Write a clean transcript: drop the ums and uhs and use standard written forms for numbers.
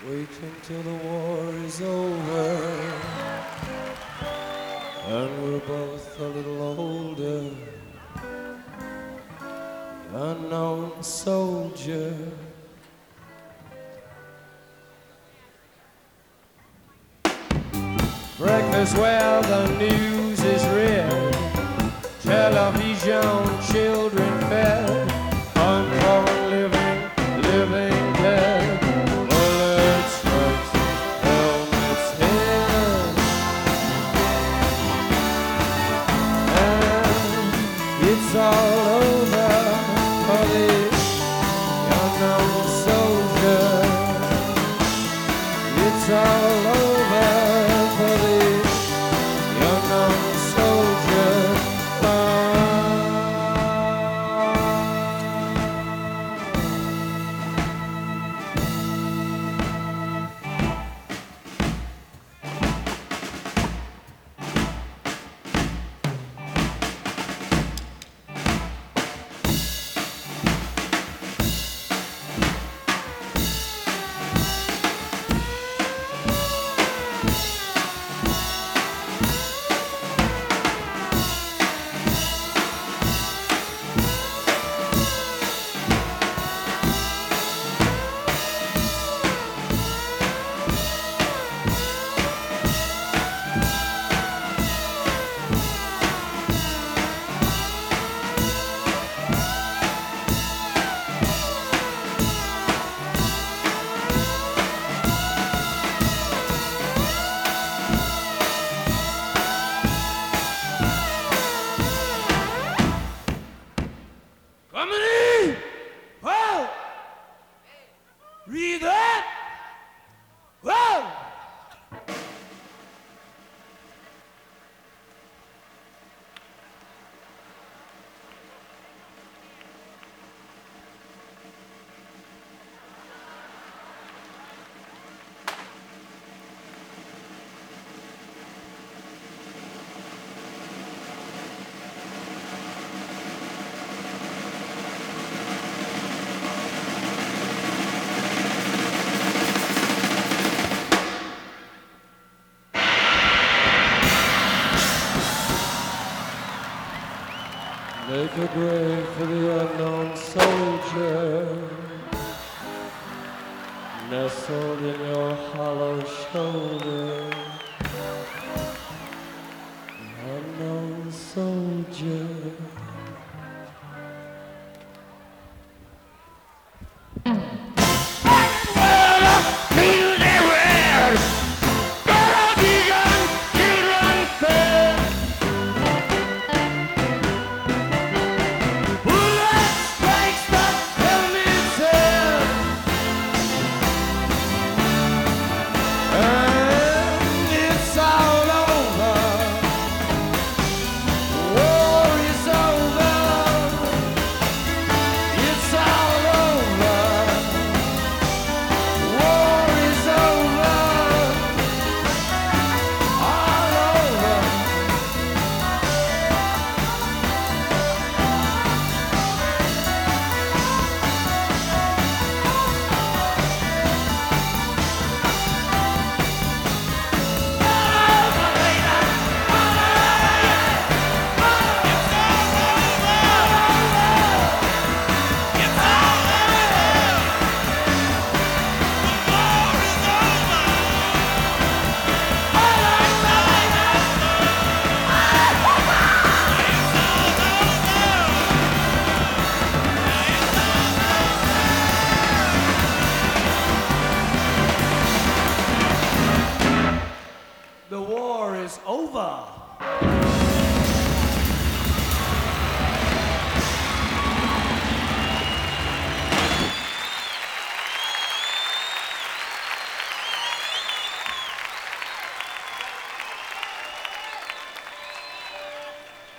Wait until the war is over and we're both a little older. Unknown soldier. Breakfast where the news is read, television, children fed, unborn living, living dead. Bullet strikes, helmets hit, and it's all over for the unknown soldier. It's all over for the unknown soldier. Company! Whoa! Read that! Whoa! Make a grave for the unknown soldier, nestled in your hollow shoulder. The unknown soldier. The war is over.